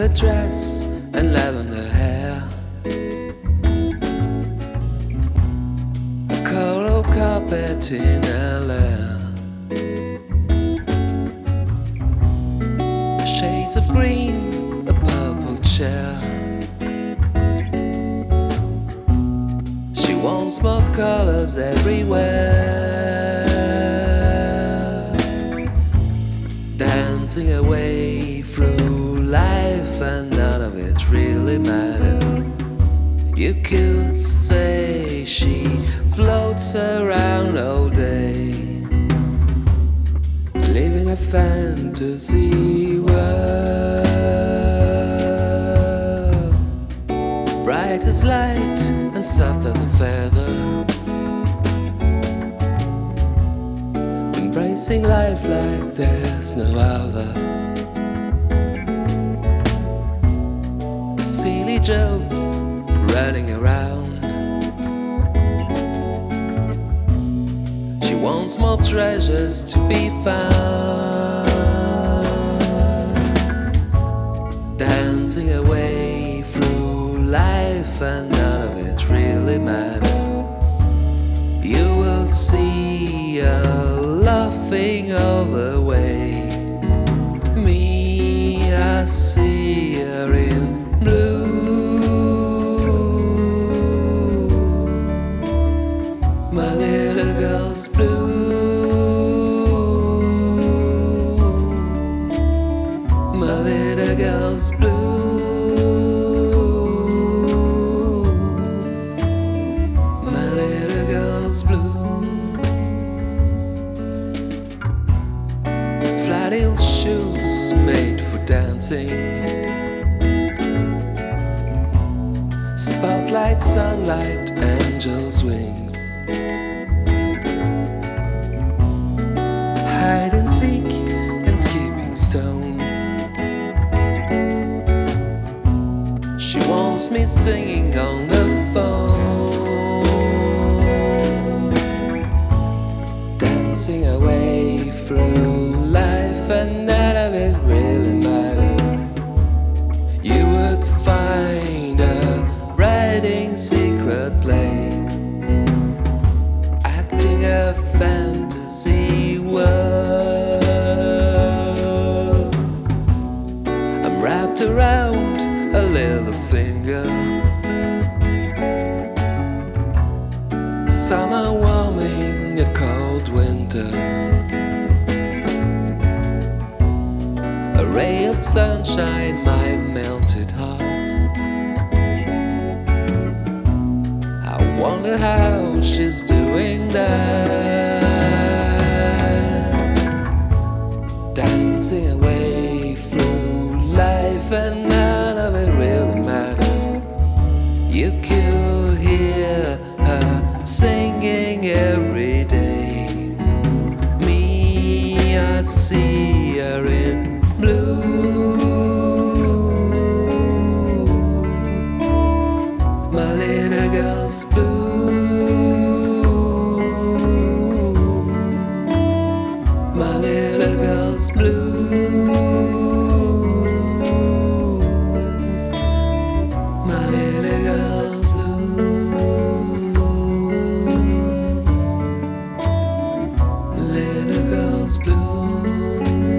dress and lavender hair, a coral carpet in her lair, shades of green, a purple chair. She wants more colors everywhere, dancing away through life, and none of it really matters. You could say she floats around all day, living a fantasy world, bright as light and soft as a feather, embracing life like there's no other. Silly jokes running around, she wants more treasures to be found, dancing away through life, and none of it really matters. You will see her laughing all the way. Me, I see her in blue. My little girl's blue. My little girl's blue. My little girl's blue. Flat heel shoes made for dancing, spotlight, sunlight, angel's wings, hide and seek and skipping stones. She wants me singing on the phone, dancing away through life, and none of it really matters. You would find a writing secret place, acting a fantasy world. I'm wrapped around a little finger, summer warming a cold winter, a ray of sunshine, my melted heart. I wonder how she's doing that, dancing away through life, and none of it really matters. You could hear her singing every day. Me, I see her in blue. My little girl's blue. My little girl's blue. My little girl's blue. Little girl's blue.